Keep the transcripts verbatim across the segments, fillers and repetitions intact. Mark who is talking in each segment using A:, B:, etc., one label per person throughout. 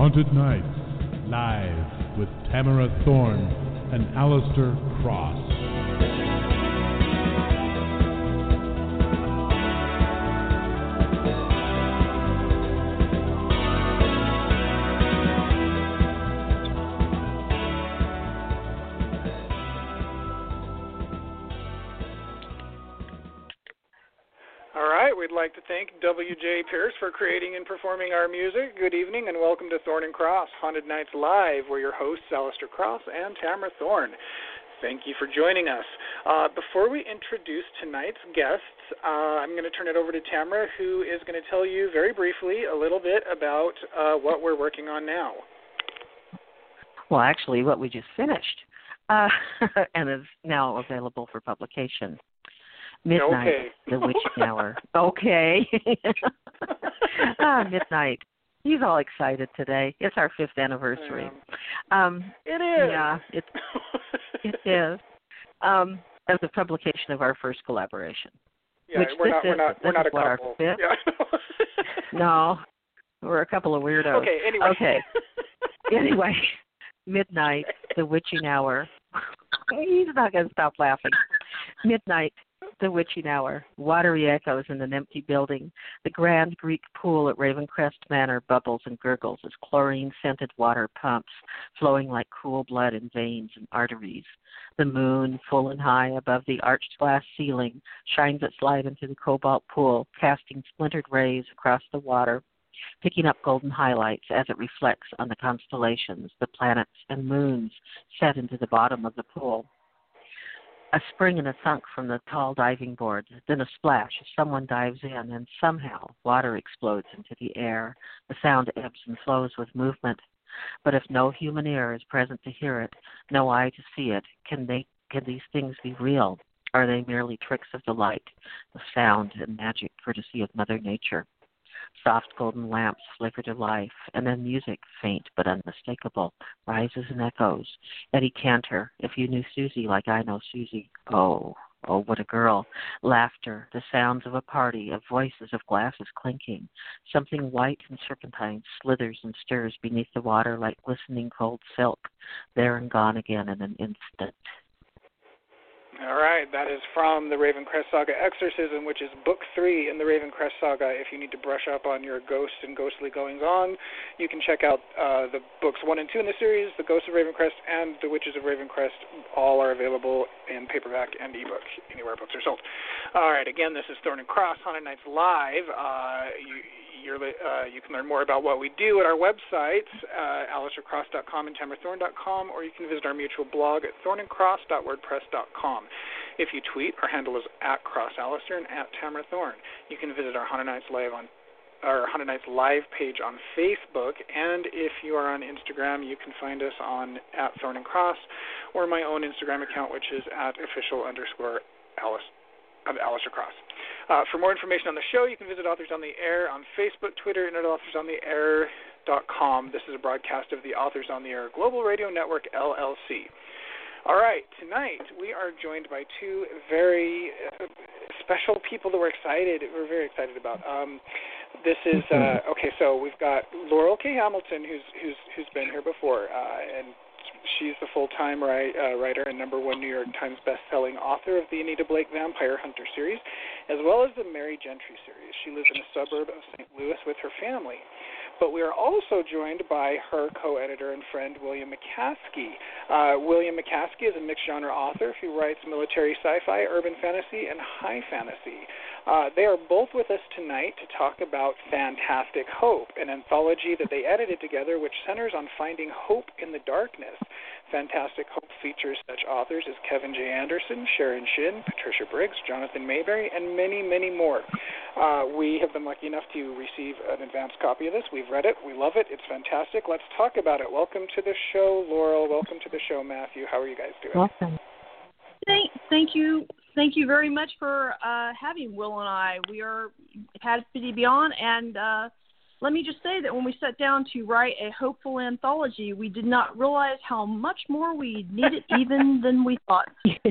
A: Haunted Nights, live with Tamara Thorne and Alistair Cross.
B: We'd like to thank W J Pierce for creating and performing our music. Good evening and welcome to Thorne and Cross, Haunted Nights Live. We're your hosts, Alistair Cross and Tamara Thorne. Thank you for joining us. Uh, before we introduce tonight's guests, uh, I'm going to turn it over to Tamara, who is going to tell you very briefly a little bit about uh, what we're working on now.
C: Well, actually, what we just finished uh, and is now available for publication. Midnight,
B: okay.
C: The Witching Hour. Okay. ah, Midnight. He's all excited today. It's our fifth anniversary. Um,
B: it is.
C: Yeah, it, it is. Um, as a publication of our first collaboration.
B: Yeah,
C: which
B: we're
C: this
B: not,
C: is,
B: we're not, we're not a
C: what
B: couple.
C: Our fifth.
B: Yeah.
C: No, we're a couple of weirdos.
B: Okay, anyway.
C: Okay. Anyway, Midnight, The Witching Hour. He's not going to stop laughing. Midnight, The Witching Hour, watery echoes in an empty building. The grand Greek pool at Ravencrest Manor bubbles and gurgles as chlorine-scented water pumps, flowing like cool blood in veins and arteries. The moon, full and high above the arched glass ceiling, shines its light into the cobalt pool, casting splintered rays across the water, picking up golden highlights as it reflects on the constellations, the planets and moons set into the bottom of the pool. A spring and a thunk from the tall diving board, then a splash as someone dives in, and somehow water explodes into the air. The sound ebbs and flows with movement. But if no human ear is present to hear it, no eye to see it, can they can these things be real? Are they merely tricks of the light, the sound and magic courtesy of Mother Nature? Soft golden lamps flicker to life, and then music, faint but unmistakable, rises and echoes. Eddie Cantor, If You Knew Susie Like I Know Susie. Oh, oh, what a girl. Laughter, the sounds of a party, of voices, of glasses clinking. Something white and serpentine slithers and stirs beneath the water like glistening cold silk, there and gone again in an instant.
B: All right, that is from the Ravencrest Saga Exorcism, which is book three in the Ravencrest Saga. If you need to brush up on your ghosts and ghostly goings-on, you can check out uh, the books one and two in the series, The Ghosts of Ravencrest and The Witches of Ravencrest. All are available in paperback and ebook, anywhere books are sold. All right, again, this is Thorne and Cross, Haunted Nights Live. Uh, you, you're, uh, you can learn more about what we do at our websites, uh, alistair cross dot com and tamara thorne dot com, or you can visit our mutual blog at thorne and cross dot wordpress dot com. If you tweet, our handle is at crossalistair and at Tamara Thorne. You can visit our Haunted Nights Live on our Haunted Nights Live page on Facebook, and if you are on Instagram, you can find us on at Thorne and Cross, or my own Instagram account, which is at official underscore Alice of Alistair Cross. Uh, for more information on the show, you can visit Authors on the Air on Facebook, Twitter, and at authors on the air dot com. This is a broadcast of the Authors on the Air Global Radio Network, L L C. All right, tonight we are joined by two very uh, special people that we're excited, we're very excited about. Um, this is, uh, okay, so we've got Laurel K. Hamilton, who's who's who's been here before, uh, and she's the full-time write, uh, writer and number one New York Times best-selling author of the Anita Blake Vampire Hunter series, as well as the Mary Gentry series. She lives in a suburb of Saint Louis with her family. But we are also joined by her co-editor and friend, William McCaskey. Uh, William McCaskey is a mixed-genre author who writes military sci-fi, urban fantasy, and high fantasy. Uh, they are both with us tonight to talk about Fantastic Hope, an anthology that they edited together which centers on finding hope in the darkness. Fantastic Hope features such authors as Kevin J. Anderson, Sharon Shin, Patricia Briggs, Jonathan Mayberry, and many, many more. Uh, we have been lucky enough to receive an advanced copy of this. We've read it. We love it. It's fantastic. Let's talk about it. Welcome to the show, Laurel. Welcome to the show, Matthew. How are you guys doing?
C: Welcome.
D: Thank, thank you. Thank you very much for uh, having Will and I. We are happy to be on, and uh, let me just say that when we sat down to write a hopeful anthology, we did not realize how much more we needed even than we thought.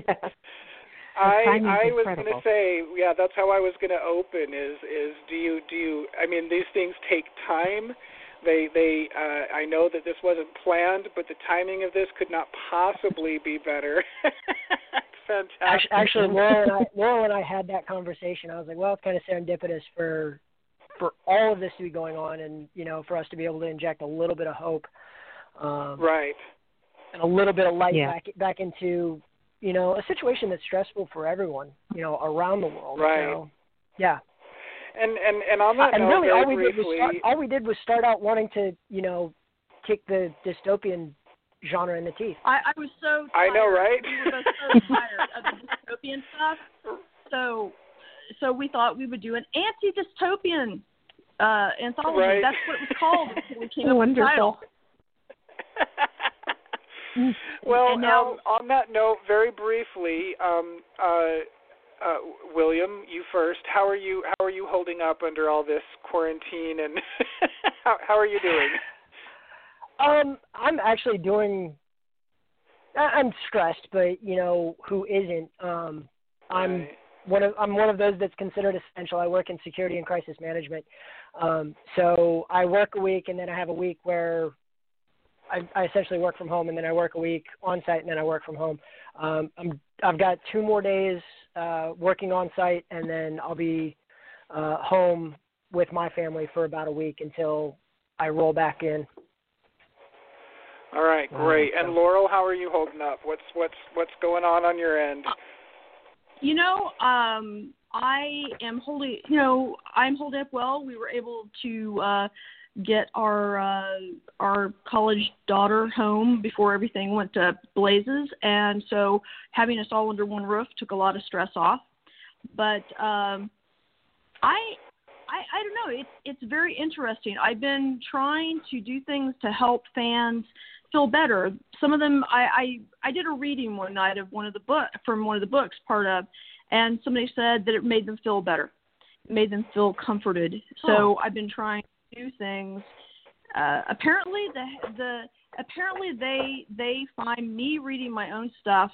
B: I I was going to say, yeah, that's how I was going to open. Is is do you do you? I mean, these things take time. They, they. Uh, I know that this wasn't planned, but the timing of this could not possibly be better. Fantastic.
E: Actually, actually Laurel, and I, Laurel and I had that conversation. I was like, well, it's kind of serendipitous for for all of this to be going on, and you know, for us to be able to inject a little bit of hope, um,
B: right,
E: and a little bit of light
C: yeah.
E: back back into, you know, a situation that's stressful for everyone, you know, around the world.
B: Right.
E: So, yeah.
B: And and and on that
E: and
B: note,
E: really,
B: very
E: all we
B: briefly,
E: did was start, all we did was start out wanting to, you know, kick the dystopian genre in the teeth.
D: I, I was so tired.
B: I know, right?
D: We were both so tired of the dystopian stuff. So, so we thought we would do an anti-dystopian uh, anthology.
B: Right.
D: That's what it was called. We came up with the
C: Wonderful.
D: title.
B: Well,
D: And now-
B: um, on that note, very briefly, um, uh, uh, William, you first. How are you? How are you holding up under all this quarantine? And how, how are you doing?
E: Um, I'm actually doing. I'm stressed, but you know who isn't? Um, I'm
B: Right.
E: one of I'm one of those that's considered essential. I work in security and crisis management, um, so I work a week and then I have a week where I, I essentially work from home, and then I work a week on site, and then I work from home. Um, I'm I've got two more days uh, working on site, and then I'll be uh, home with my family for about a week until I roll back in.
B: All right, great. And Laurel, how are you holding up? What's what's what's going on on your end?
D: You know, um, I am holding. You know, I'm holding up well. We were able to uh, get our uh, our college daughter home before everything went to blazes, and so having us all under one roof took a lot of stress off. But um, I, I, I don't know. It's it's very interesting. I've been trying to do things to help fans feel better. Some of them, I, I, I did a reading one night of one of the book from one of the books, part of, and somebody said that it made them feel better, it made them feel comforted. So
C: Oh.
D: I've been trying to do things. Uh, apparently, the the apparently they they find me reading my own stuff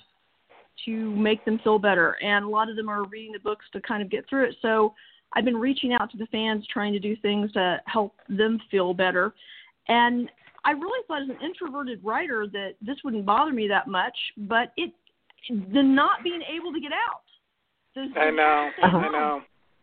D: to make them feel better, and a lot of them are reading the books to kind of get through it. So I've been reaching out to the fans, trying to do things to help them feel better, and I really thought as an introverted writer that this wouldn't bother me that much, but it, the not being able to get out. The,
B: I know,
D: uh-huh.
B: I know.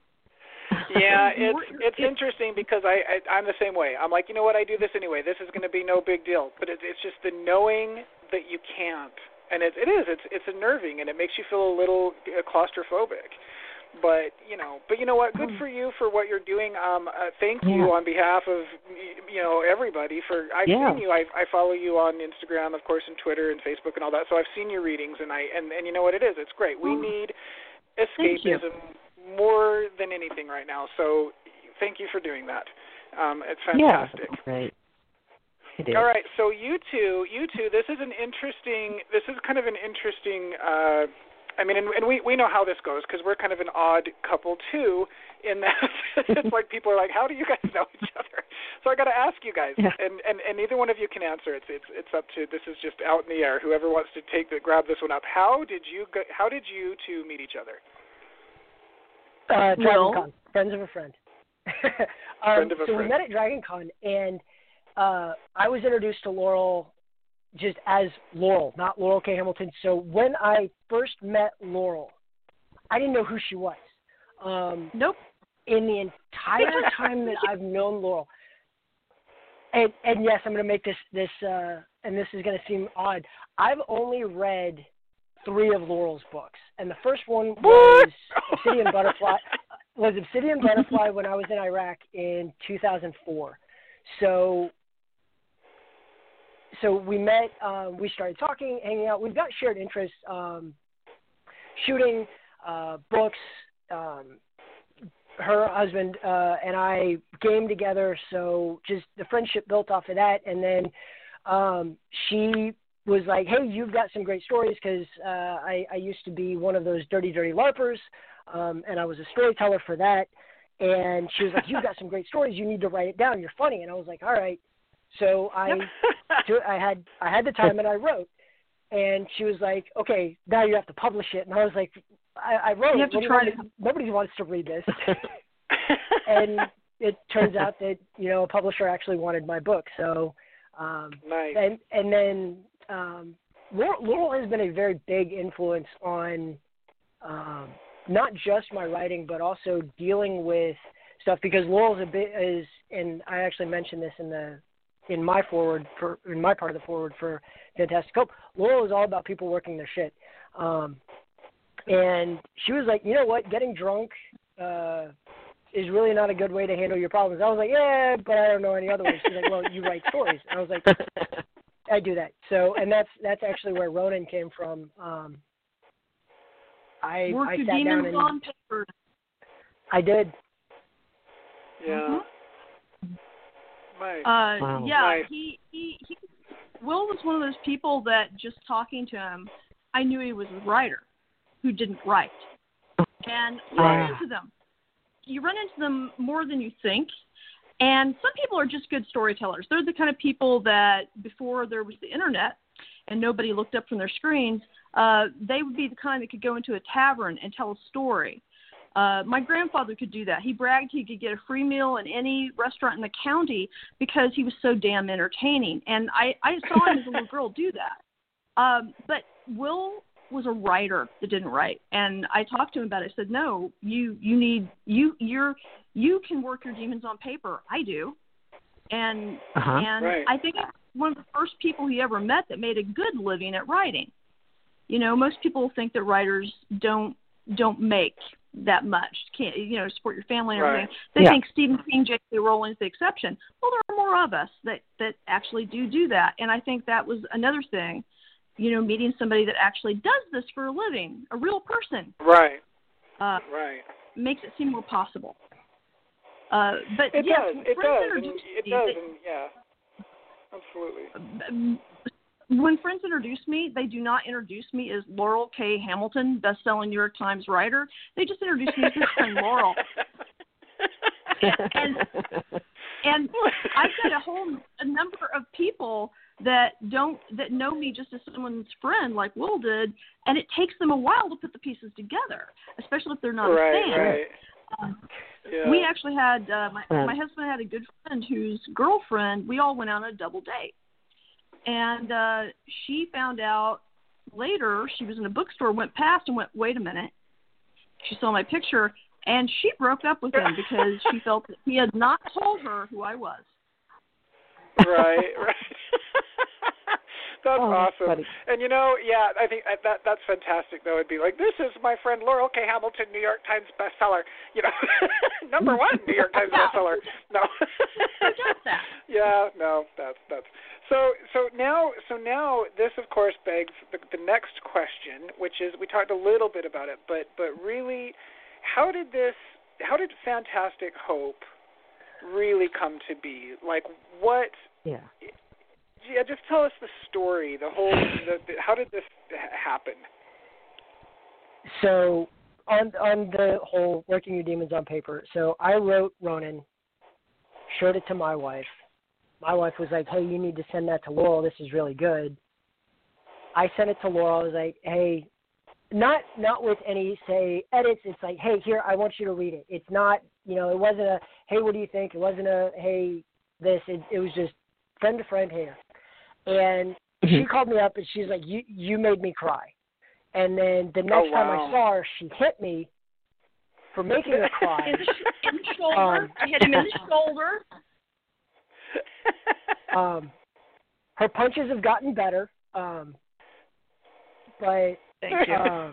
B: Yeah, it's it's interesting because I, I I'm the same way. I'm like, you know what? I do this anyway. This is going to be no big deal. But it, it's just the knowing that you can't, and it it is. It's it's unnerving, and it makes you feel a little claustrophobic. But you know, but you know what? Good for you for what you're doing. Um, uh, thank you
C: Yeah.
B: on behalf of you know everybody for. I've
C: Yeah.
B: seen you. I I follow you on Instagram, of course, and Twitter and Facebook and all that. So I've seen your readings, and I and, and you know what it is. It's great. We need
D: Thank you.
B: escapism more than anything right now. So thank you for doing that. Um, it's
C: Yeah,
B: fantastic.
C: right. It is.
B: All right, so you two, you two, this is an interesting, this is kind of an interesting, uh, I mean, and, and we, we know how this goes because we're kind of an odd couple too, in that it's like people are like, how do you guys know each other? So I got to ask you guys,
C: Yeah.
B: and, and, and neither one of you can answer. It's it's it's up to, this is just out in the air. Whoever wants to take the, grab this one up. How did you go, how did you two meet each other?
E: Uh,
D: Well-
E: DragonCon, friends of a friend. um,
B: Friend of a
E: so
B: friend.
E: we met at DragonCon, and uh, I was introduced to Laurel just as Laurel, not Laurel K. Hamilton. So when I first met Laurel, I didn't know who she was. Um,
D: Nope.
E: in the entire time that I've known Laurel, and, and yes, I'm going to make this this, uh, and this is going to seem odd. I've only read three of Laurel's books, and the first one was Obsidian Butterfly. Was Obsidian Butterfly when I was in Iraq in two thousand four. So, so we met. Um, we started talking, hanging out. We've got shared interests: um, shooting, uh, books. Um, her husband uh, and I game together, so just the friendship built off of that. And then um, she was like, hey, you've got some great stories, because uh, I, I used to be one of those dirty, dirty LARPers, um, and I was a storyteller for that. And she was like, you've got some great stories. You need to write it down. You're funny. And I was like, all right. So I, I had I had the time, and I wrote. And she was like, okay, now you have to publish it. And I was like, I, I wrote
D: You
E: it.
D: have to
E: What do
D: try
E: want
D: to-
E: me- Nobody wants to read this. and it turns out that you know a publisher actually wanted my book. So, um,
B: nice.
E: and and then um, Laurel, Laurel has been a very big influence on um, not just my writing, but also dealing with stuff. Because Laurel's a bit is, and I actually mentioned this in the in my forward for in my part of the forward for Fantastic Hope. Laurel is all about people working their shit. Um, and she was like, you know what, getting drunk uh, is really not a good way to handle your problems. I was like, yeah, but I don't know any other way. She's like, well, you write stories. And I was like, I do that. So, and that's that's actually where Ronin came from. Um, I
D: Work
E: I
D: your
E: sat down
D: demons
E: and
D: on paper.
E: I did.
B: Yeah.
D: Mm-hmm.
B: Nice.
D: Uh,
C: Wow.
D: yeah,
B: Nice.
D: he, he he Will was one of those people that just talking to him, I knew he was a writer who didn't write. And you run
C: Right.
D: into them. You run into them more than you think. And some people are just good storytellers. They're the kind of people that before there was the internet and nobody looked up from their screens, uh, they would be the kind that could go into a tavern and tell a story. Uh, my grandfather could do that. He bragged he could get a free meal in any restaurant in the county because he was so damn entertaining. And I, I saw him as a little girl do that. Um, but Will was a writer that didn't write. And I talked to him about it. I said, no, you, you need, you, you're, you can work your demons on paper. I do. And,
C: Uh-huh.
D: and
B: Right.
D: I think one of the first people he ever met that made a good living at writing. You know, most people think that writers don't, don't make that much, can't, you know, support your family and everything.
B: Right.
D: They
C: Yeah.
D: think Stephen King, J K. Rowling's the exception. Well, there are more of us that, that actually do do that. And I think that was another thing, you know, meeting somebody that actually does this for a living, a real person,
B: Right.
D: uh,
B: Right.
D: makes it seem more possible. Uh, but
B: It
D: yes,
B: does.
D: when
B: It
D: friends
B: does. And
D: introduce
B: it
D: me,
B: does.
D: they-
B: And yeah. Absolutely.
D: Um, when friends introduce me, they do not introduce me as Laurel K. Hamilton, best-selling New York Times writer. They just introduce me as their friend Laurel. and and I've got a whole a number of people that don't that know me just as someone's friend, like Will did, and it takes them a while to put the pieces together, especially if they're not
B: right.
D: a fan.
B: Right.
D: Um,
B: Yeah.
D: We actually had uh, my
C: Right.
D: my husband had a good friend whose girlfriend. We all went out on a double date, and uh, she found out later. She was in a bookstore, went past, and went, "Wait a minute." She saw my picture, and she broke up with him because she felt that he had not told her who I was.
B: Right. Right. That's
C: Oh, that's
B: awesome.
C: funny.
B: And you know, yeah, I think that that's fantastic. Though it'd be like, this is my friend Laurel K. Hamilton, New York Times bestseller. You know, number one New York Times bestseller. No.
D: Who does that?
B: Yeah, no, that's that's so so now so now this of course begs the, the next question, which is we talked a little bit about it, but but really, how did this how did Fantastic Hope really come to be? Like what?
C: Yeah.
B: Yeah, just tell us the story, the whole, the, the, how did this ha- happen?
E: So on on the whole working your demons on paper. So I wrote Ronin, showed it to my wife. My wife was like, "Hey, you need to send that to Laurel. This is really good." I sent it to Laurel. I was like, "Hey," not not with any say edits. It's like, "Hey, here, I want you to read it." It's not, you know, it wasn't a, "Hey, what do you think?" It wasn't a, "Hey, this." It, it was just friend to friend here. And
C: Mm-hmm.
E: she called me up and she's like, "You you made me cry." And then the next
B: Oh,
E: time
B: wow.
E: I saw her, she hit me for making her cry.
D: In the, in the shoulder.
E: Um,
D: I hit him in the shoulder.
E: um, her punches have gotten better, um, but
D: Thank you.
E: um,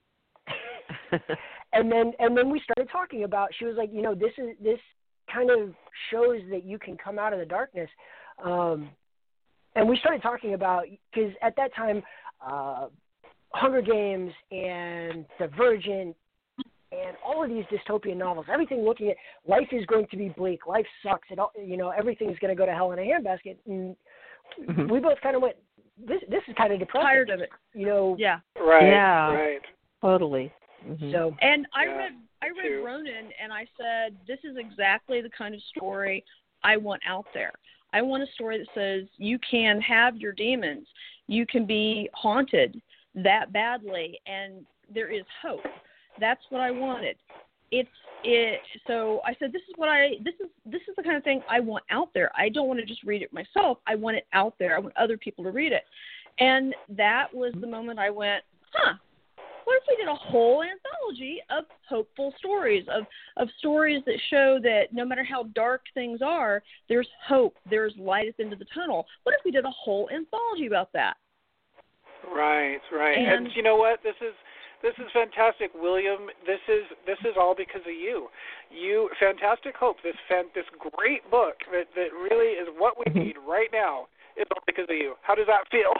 E: and then and then we started talking about. She was like, "You know, this is this kind of shows that you can come out of the darkness." Um, and we started talking about, because at that time, uh, Hunger Games and Divergent and all of these dystopian novels, everything looking at life is going to be bleak, life sucks, it all, you know, everything's going to go to hell in a handbasket. And
C: Mhm.
E: we both kind of went, this this is kind of depressing.
D: Tired of it.
E: You know,
D: Yeah.
B: Right.
C: Yeah.
B: Right.
C: Totally. Mhm.
E: so
D: And I
B: Yeah,
D: read I read
B: too.
D: Ronin, and I said, this is exactly the kind of story I want out there. I want a story that says you can have your demons. You can be haunted that badly, and there is hope. That's what I wanted. it's it. So I said, this is what I this is this is the kind of thing I want out there. I don't want to just read it myself. I want it out there. I want other people to read it. And that was the moment I went, huh. What if we did a whole anthology of hopeful stories, of, of stories that show that no matter how dark things are, there's hope, there's light at the end of the tunnel? What if we did a whole anthology about that?
B: Right, right.
D: And,
B: and you know what? This is this is fantastic, William. This is this is all because of you. You, Fantastic Hope, this fan, this great book that, that really is what we need right now, is all because of you. How does that feel?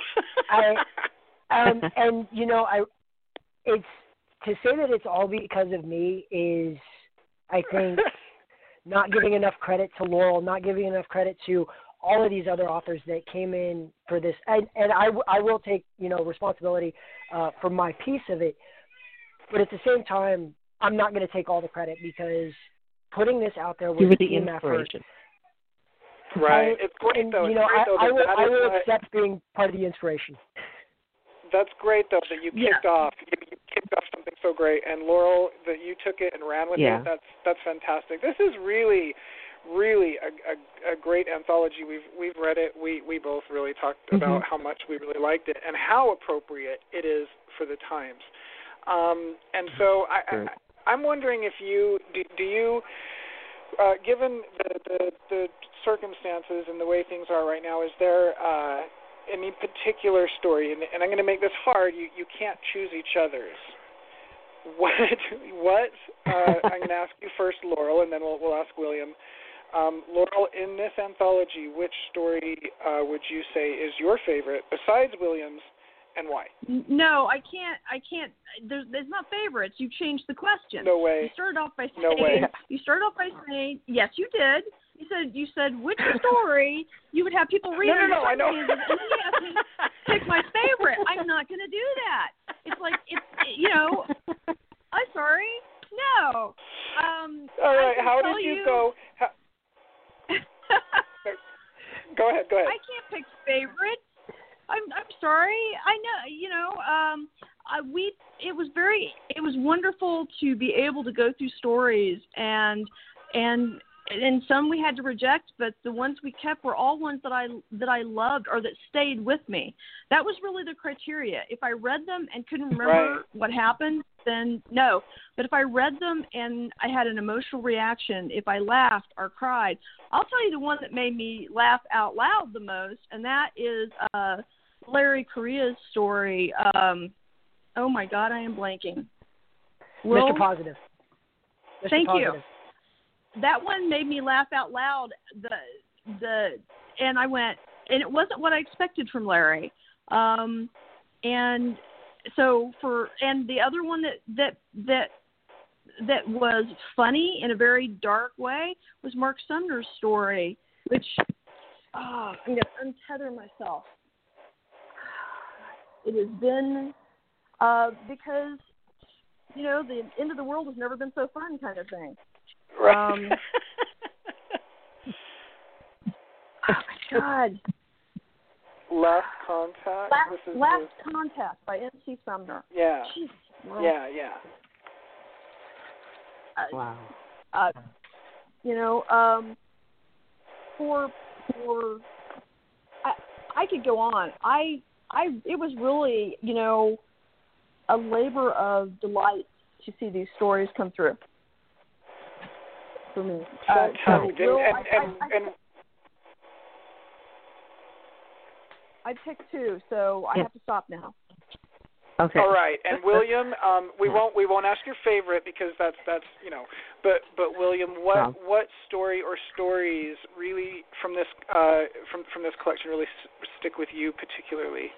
E: I, um, and you know, I. It's to say that it's all because of me is, I think, not giving enough credit to Laurel, not giving enough credit to all of these other authors that came in for this. And, and I, I will take, you know, responsibility uh, for my piece of it. But at the same time, I'm not going to take all the credit because putting this out there was
C: you were
E: a
C: the
E: team effort.
C: inspiration.
B: Right.
E: And,
B: it's great,
E: and,
B: though.
E: You know,
B: it's great,
E: I,
B: though,
E: I will,
B: that
E: I
B: is
E: will
B: what,
E: accept being part of the inspiration.
B: That's great, though, that you kicked
D: Yeah.
B: off. You, you kicked off something so great, and Laurel, that you took it and ran with
C: Yeah.
B: it. That's that's fantastic. This is really, really a, a, a great anthology. We've we've read it. We we both really talked
C: Mm-hmm.
B: about how much we really liked it and how appropriate it is for the times. Um, and so I, I I'm wondering if you do, do you. Uh, given the, the, the circumstances and the way things are right now, is there uh, any particular story, and, and I'm going to make this hard, you, you can't choose each other's. What, what uh, I'm going to ask you first, Laurel, and then we'll, we'll ask William. Um, Laurel, in this anthology, which story uh, would you say is your favorite, besides William's, and why?
D: No, I can't. I can't. There's, there's not favorites. You changed the question.
B: No way.
D: You started off by
B: No
D: saying.
B: way.
D: You started off by saying. Yes, you did. You said. You said which story you would have people read.
B: No, no, no. I know.
D: And then you asked me to pick my favorite. I'm not going to do that. It's like it's. You know. I'm sorry. No. Um.
B: All right.
D: I can
B: How
D: tell
B: did you,
D: you
B: go? How, go ahead. Go ahead.
D: I can't pick favorites. I'm I'm sorry. I know, you know, um I, we it was very it was wonderful to be able to go through stories and and and some we had to reject, but the ones we kept were all ones that I that I loved or that stayed with me. That was really the criteria. If I read them and couldn't remember
B: Right.
D: what happened, then no. But if I read them and I had an emotional reaction, if I laughed or cried, I'll tell you the one that made me laugh out loud the most, and that is uh, Larry Correia's story. Um, oh my God, I am blanking. Will?
E: Mister Positive. Mister
D: Thank
E: Positive.
D: you. That one made me laugh out loud. The the and I went, and it wasn't what I expected from Larry. Um, and so for and the other one that that that that was funny in a very dark way was Mark Sumner's story, which oh, I'm gonna untether myself. It has been uh, because you know the end of the world has never been so fun, kind of thing.
B: Right.
D: Um, oh my God.
B: Last Contact.
D: Last,
B: this is
D: Last
B: the,
D: Contact by N C Sumner.
B: Yeah.
D: Jeez, wow.
B: Yeah. Yeah.
D: Uh,
C: Wow.
D: uh, you know, um, for for I I could go on. I I it was really you know a labor of delight to see these stories come through for me. Uh,
B: Fantastic.
D: so, Will,
B: and,
D: I,
B: and,
D: I, I,
B: and
D: I picked two, so I
C: Yeah.
D: have to stop now.
C: Okay.
B: all right, and William, um, we won't we won't ask your favorite because that's that's you know, but but William, what
C: No.
B: what story or stories really from this uh, from from this collection really s- stick with you particularly?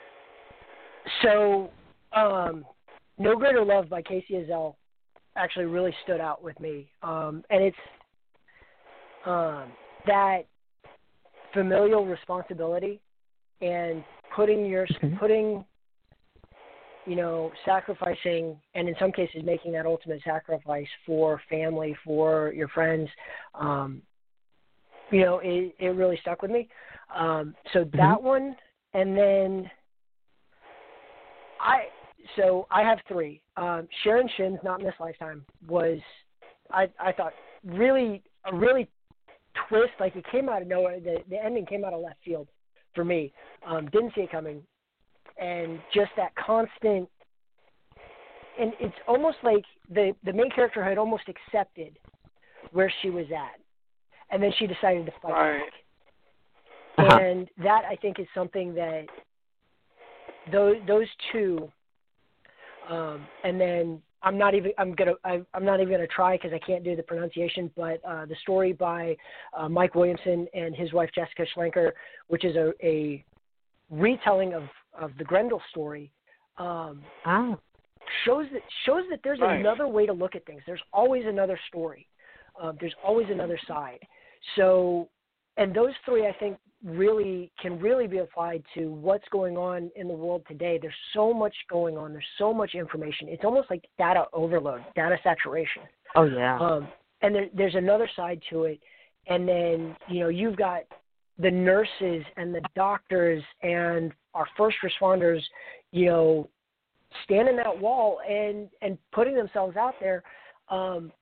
E: So, um, No Greater Love by Casey Azell actually really stood out with me. Um, and it's um, that familial responsibility and putting your,
C: Mhm.
E: putting, you know, sacrificing, and in some cases making that ultimate sacrifice for family, for your friends, um, you know, it, it really stuck with me. Um, so
C: Mhm.
E: that one, and then I, so I have three. Um, Sharon Shin's Not in This Lifetime was I I thought really a really twist. Like it came out of nowhere. The the ending came out of left field for me. Um, didn't see it coming, and just that constant. And it's almost like the the main character had almost accepted where she was at, and then she decided to fight
B: right.
E: back.
C: Uh-huh.
E: And that I think is something that those those two, um, and then I'm not even I'm gonna I, I'm not even gonna try because I can't do the pronunciation. But uh, the story by uh, Mike Williamson and his wife Jessica Schlenker, which is a, a retelling of, of the Grendel story, um,
C: Oh.
E: shows that shows that there's
B: Right.
E: another way to look at things. There's always another story. Um, there's always another side. So, and those three I think really can really be applied to what's going on in the world today. There's so much going on. There's so much information. It's almost like data overload, data saturation.
C: Oh yeah.
E: Um, and there, there's another side to it. And then, you know, you've got the nurses and the doctors and our first responders, you know, standing that wall and, and putting themselves out there. Um,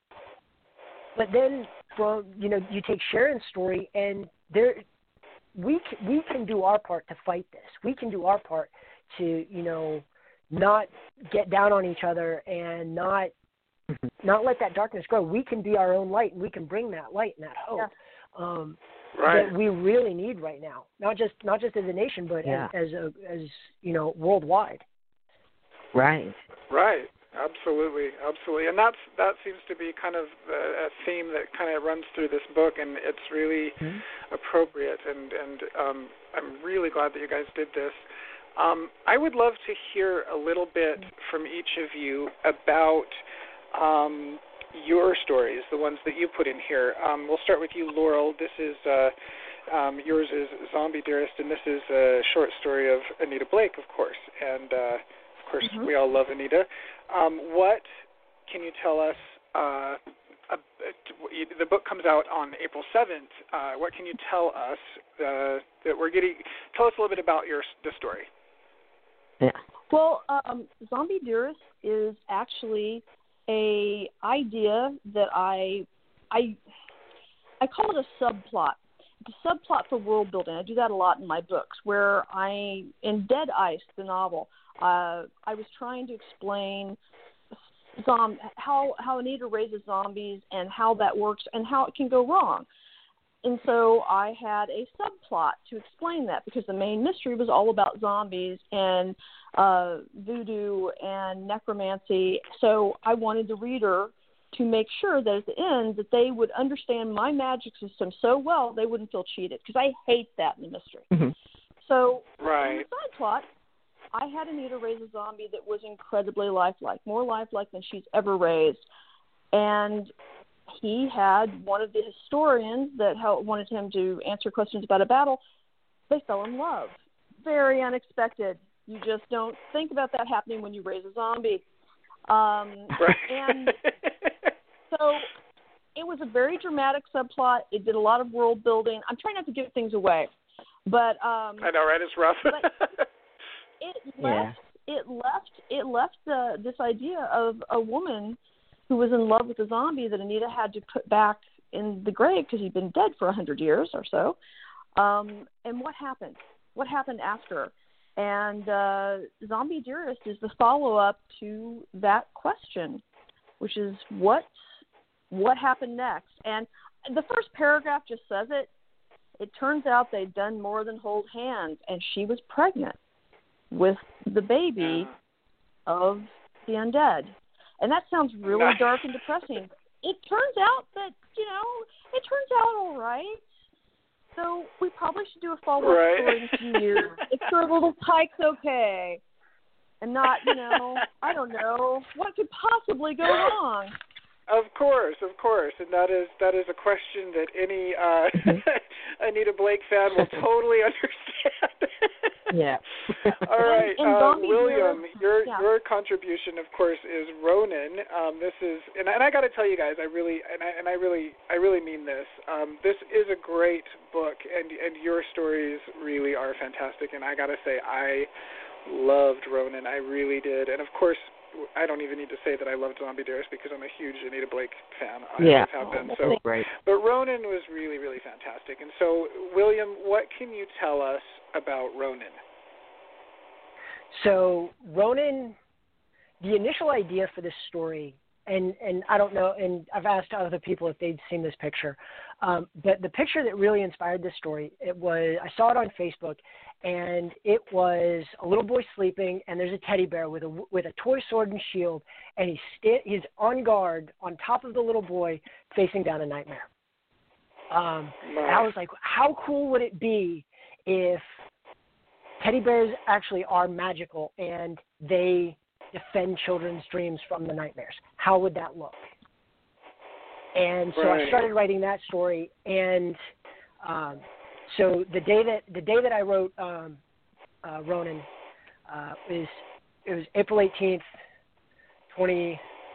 E: but then from, you know, you take Sharon's story and there, we can, we can do our part to fight this. We can do our part to, you know, not get down on each other and not not let that darkness grow. We can be our own light, and we can bring that light and that hope
C: Yeah.
E: um,
B: Right.
E: that we really need right now. Not just not just as a nation, but
C: Yeah.
E: as as, a, as you know, worldwide.
C: Right.
B: Right. Absolutely, absolutely, and that's that seems to be kind of a, a theme that kind of runs through this book, and it's really
C: Mm-hmm.
B: appropriate. And and um, I'm really glad that you guys did this. Um, I would love to hear a little bit from each of you about um, your stories, the ones that you put in here. Um, we'll start with you, Laurel. This is uh, um, yours is Zombie Dearest, and this is a short story of Anita Blake, of course, and. Uh, Of course,
D: Mhm.
B: we all love Anita. Um, what can you tell us? Uh, uh, the book comes out on April seventh. Uh, what can you tell us uh, that we're getting? Tell us a little bit about your the story.
C: Yeah.
D: Well, um, Zombie Dearest is actually a idea that I I I call it a subplot. It's a subplot for world building. I do that a lot in my books, where I in Dead Ice, the novel, uh, I was trying to explain zom- how how Anita raises zombies and how that works and how it can go wrong. And so I had a subplot to explain that, because the main mystery was all about zombies and uh, voodoo and necromancy. So I wanted the reader to make sure that at the end that they would understand my magic system so well they wouldn't feel cheated, because I hate that in the mystery.
C: Mm-hmm.
D: So
B: Right.
D: in the side plot, I had Anita raise a zombie that was incredibly lifelike, more lifelike than she's ever raised. And he had one of the historians that helped, wanted him to answer questions about a battle. They fell in love. Very unexpected. You just don't think about that happening when you raise a zombie. Um,
B: Right.
D: And so it was a very dramatic subplot. It did a lot of world building. I'm trying not to give things away, but um,
B: I know, right? It's rough.
D: But it
C: Yeah.
D: left it left it left uh, this idea of a woman who was in love with a zombie that Anita had to put back in the grave because he'd been dead for a hundred years or so. Um, and what happened? What happened after? And uh, Zombie Dearest is the follow-up to that question, which is what what happened next? And the first paragraph just says it. It turns out they'd done more than hold hands, and she was pregnant with the baby of the undead. And that sounds really
B: Nice.
D: dark and depressing. It turns out that, you know, it turns out all right. So we probably should do a follow-up
B: Right.
D: story in a few years. If your little tyke's okay. And not, you know, I don't know, what could possibly go wrong?
B: Of course, of course, and that is that is a question that any uh, Anita Blake fan will totally understand.
C: Yeah.
B: All right,
D: And- and
B: uh,
D: Zombie
B: William,
D: Dearest-
B: your
D: yeah.
B: your contribution, of course, is Ronin. Um, this is, and, and I got to tell you guys, I really and I and I really I really mean this. Um, this is a great book, and and your stories really are fantastic. And I got to say, I loved Ronin. I really did, and of course. I don't even need to say that I loved Zombie Dearest because I'm a huge Anita Blake fan. I
C: Yeah.
B: always have been.
C: Oh,
B: So,
C: great.
B: but Ronin was really, really fantastic. And so, William, what can you tell us about Ronin?
E: So Ronin, the initial idea for this story, and, and I don't know, and I've asked other people if they'd seen this picture, um, but the picture that really inspired this story, it was, I saw it on Facebook, and it was a little boy sleeping, and there's a teddy bear with a with a toy sword and shield, and he's sta- he's on guard on top of the little boy, facing down a nightmare. Um, and I was like, how cool would it be if teddy bears actually are magical and they defend children's dreams from the nightmares? How would that look? And so
B: right.
E: I started writing that story, and um, so the day that the day that I wrote um, uh, Ronin uh, was it was April eighteenth, twenty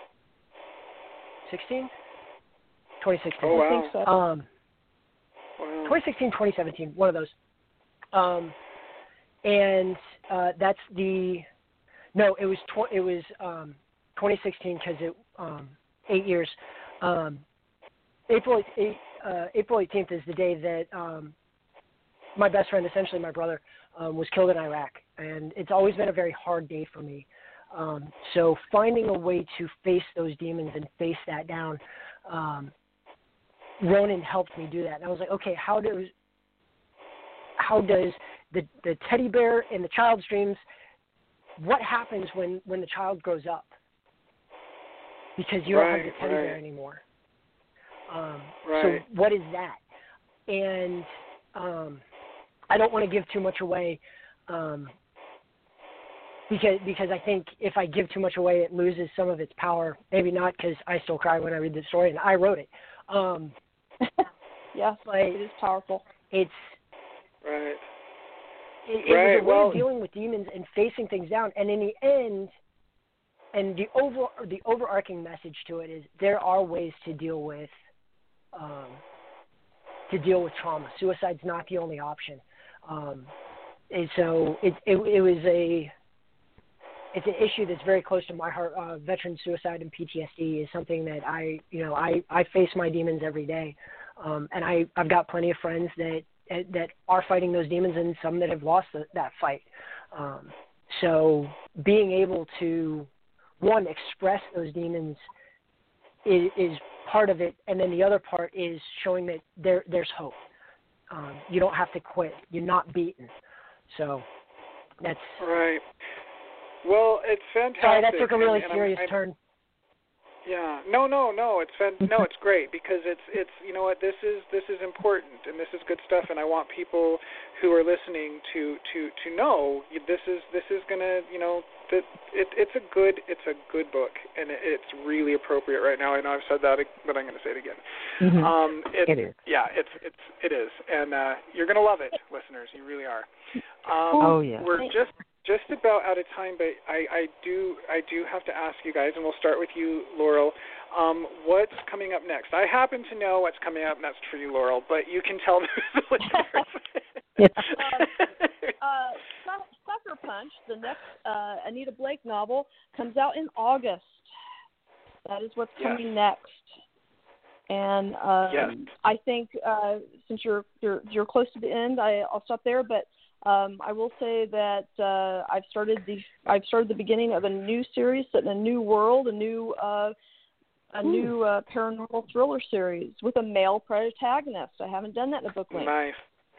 E: sixteen. twenty sixteen.
B: Oh, wow.
D: I think so.
E: Um,
B: Wow.
E: twenty sixteen, twenty seventeen, one of those. Um, and uh, that's the no, it was tw- it was um, twenty sixteen because it um, eight years. Um, April eight, uh, April eighteenth is the day that um, my best friend, essentially my brother, um, was killed in Iraq, and it's always been a very hard day for me. Um, so finding a way to face those demons and face that down, um, Ronin helped me do that. And I was like, okay, how does how does the the teddy bear in the child's dreams, what happens when, when the child grows up? Because you
B: right,
E: don't have the teddy
B: right.
E: bear anymore. Um,
B: right.
E: So what is that? And um, I don't want to give too much away um, because because I think if I give too much away, it loses some of its power. Maybe not, because I still cry when I read the story, and I wrote it. Um,
D: yeah,
E: but
D: it is powerful.
E: It's
B: right.
E: It, it
B: right.
E: was a way
B: well,
E: of dealing with demons and facing things down. And in the end, and the over the overarching message to it is there are ways to deal with um, to deal with trauma. Suicide's not the only option. Um, and so it, it it was a it's an issue that's very close to my heart. Uh, veteran suicide and P T S D is something that I you know I, I face my demons every day, um, and I I've got plenty of friends that that are fighting those demons and some that have lost the, that fight. Um, so being able to, one, express those demons is, is part of it, and then the other part is showing that there there's hope. Um, you don't have to quit. You're not beaten. So that's...
B: Right. Well, it's fantastic.
E: Sorry, that took a really
B: and, and
E: serious
B: I'm, I'm,
E: turn.
B: Yeah. No, no, no. It's fan- no, it's great because it's it's you know what, this is this is important and this is good stuff, and I want people who are listening to to to know this is this is gonna you know that it it's a good it's a good book, and it, it's really appropriate right now. I know I've said that, but I'm gonna say it again.
C: Mm-hmm.
B: Um, it,
C: it is.
B: Yeah, it's it's it is, and uh, you're gonna love it, listeners. You really are. Um,
C: oh yeah.
B: We're just. Just about out of time, but I, I do I do have to ask you guys, and we'll start with you, Laurel. Um, what's coming up next? I happen to know what's coming up next for you, Laurel, but you can tell the listeners.
D: um, uh, Sucker Punch, the next uh, Anita Blake novel, comes out in August. That is what's coming yes. next. And um,
B: yes.
D: I think uh, since you're, you're you're close to the end, I, I'll stop there. But Um, I will say that uh, I've started the I've started the beginning of a new series set in a new world, a new uh, a Ooh. new uh, paranormal thriller series with a male protagonist. I haven't done that in a book length.
B: Nice.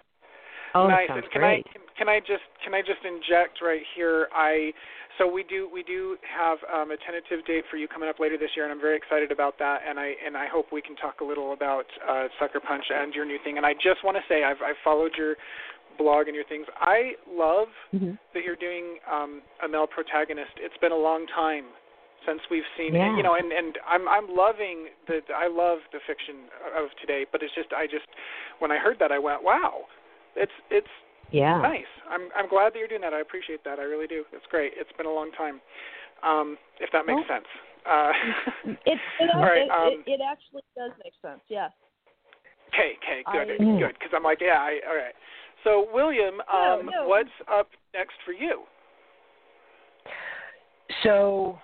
C: Oh,
B: nice.
C: sounds
B: And can
C: great.
B: I can, can I just can I just inject right here? I so we do we do have um, a tentative date for you coming up later this year, and I'm very excited about that. And I and I hope we can talk a little about uh, Sucker Punch and your new thing. And I just want to say I've I've followed your blog and your things. I love
C: mm-hmm.
B: that you're doing um, a male protagonist. It's been a long time since we've seen,
C: yeah.
B: and, you know, and, and I'm I'm loving the I love the fiction of today. But it's just I just when I heard that I went, wow, it's it's
C: yeah
B: nice. I'm I'm glad that you're doing that. I appreciate that. I really do. It's great. It's been a long time. Um, if that makes
D: well,
B: sense. Uh,
D: it it,
B: all right,
D: it,
B: um,
D: it it actually does make sense. Yes.
B: Okay. Okay. Good.
D: I,
B: good. Because I'm like, yeah. I, all right. So, William, um,
D: no, no.
B: what's up next for you?
E: So,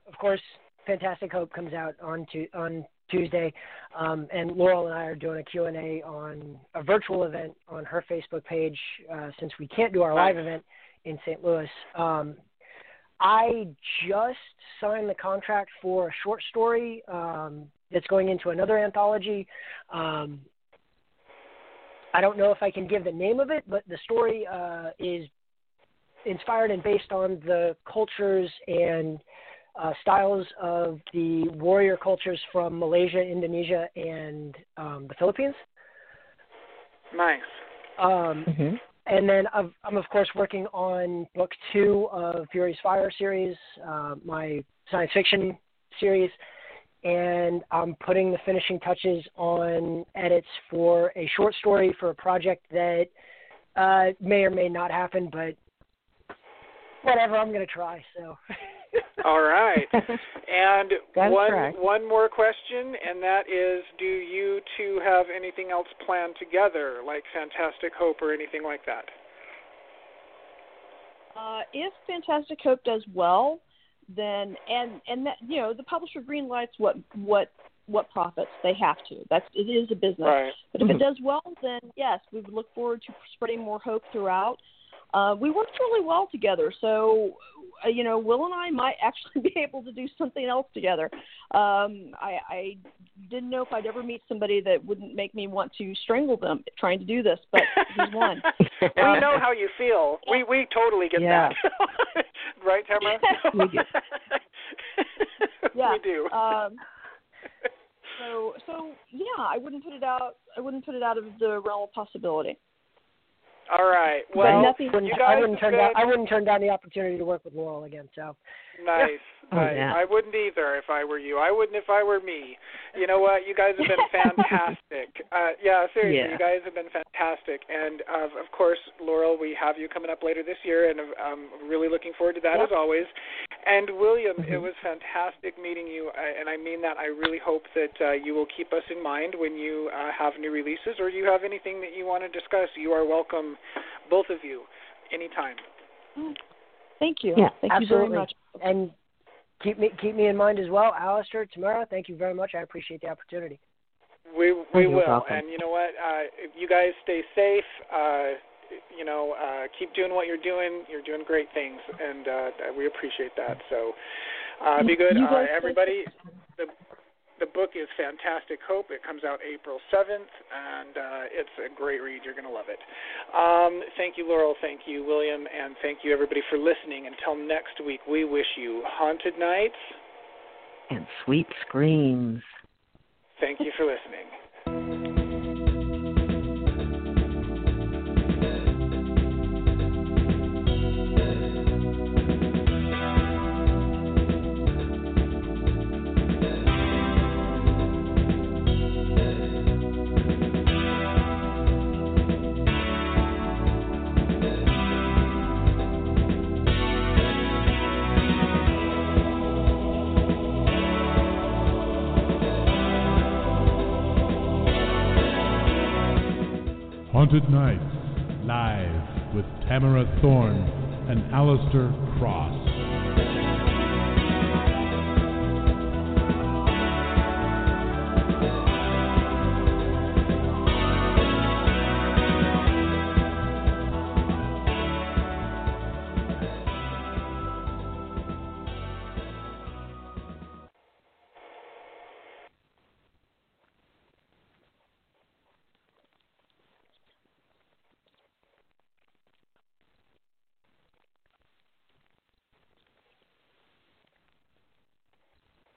E: of course, Fantastic Hope comes out on tu- on Tuesday, um, and Laurel and I are doing a Q and A on a virtual event on her Facebook page uh, since we can't do our
B: Nice.
E: live event in Saint Louis. Um, I just signed the contract for a short story um, that's going into another anthology. Um, I don't know if I can give the name of it, but the story uh, is inspired and based on the cultures and uh, styles of the warrior cultures from Malaysia, Indonesia, and um, the Philippines.
B: Nice.
E: Um,
C: Mm-hmm.
E: And then I've, I'm, of course, working on book two of Fury's Fire series, uh, my science fiction series, and I'm putting the finishing touches on edits for a short story for a project that uh, may or may not happen, but whatever, I'm going to try. So.
B: All right. And
C: Gotta
B: one
C: try.
B: one more question, and that is, do you two have anything else planned together, like Fantastic Hope or anything like that?
D: Uh, if Fantastic Hope does well, then and and that you know the publisher greenlights what what what profits they have to. That's it is a business.
B: Right.
D: But if it does well, then yes, we would look forward to spreading more hope throughout. Uh, we worked really well together, so uh, you know, Will and I might actually be able to do something else together. Um, I, I didn't know if I'd ever meet somebody that wouldn't make me want to strangle them trying to do this, but he's one.
B: We know how you feel. We we totally get
C: Yeah.
B: that. Right, Tamara?
C: We do.
D: Yeah.
B: We do.
D: Um, so so yeah, I wouldn't put it out. I wouldn't put it out of the realm of possibility.
B: All right.
D: But
B: Well,
D: nothing-
E: Wouldn't-
B: you
E: I
B: guys
E: wouldn't
B: have
E: turn down.
B: been-
E: I wouldn't turn down the opportunity to work with Laurel again. So.
B: Nice.
C: Oh,
B: nice.
C: yeah.
B: I wouldn't either if I were you. I wouldn't if I were me. You know what? You guys have been fantastic. Uh, yeah, seriously,
C: Yeah.
B: you guys have been fantastic. And, uh, of course, Laurel, we have you coming up later this year, and I'm really looking forward to that
E: Yep.
B: as always. And, William,
C: Mhm.
B: it was fantastic meeting you, uh, and I mean that. I really hope that uh, you will keep us in mind when you uh, have new releases or you have anything that you want to discuss. You are welcome, both of you, anytime.
D: Thank you.
C: Yeah,
D: Thank you
E: absolutely.
D: very much.
E: And keep me keep me in mind as well, Alistair, Tamara. Thank you very much. I appreciate the opportunity.
B: We we
C: You're
B: will,
C: welcome.
B: and you know what? Uh, you guys stay safe. Uh, you know, uh, keep doing what you're doing. You're doing great things, and uh, we appreciate that. So, uh, be good,
D: You
B: uh,
D: guys stay
B: everybody. The the book is Fantastic Hope. It comes out April seventh, and uh, it's a great read. You're going to love it. Um, thank you, Laurel. Thank you, William, and thank you, everybody, for listening. Until next week, we wish you haunted nights.
C: And sweet screams.
B: Thank you for listening.
A: Haunted Nights, live with Tamara Thorne and Alistair Cross.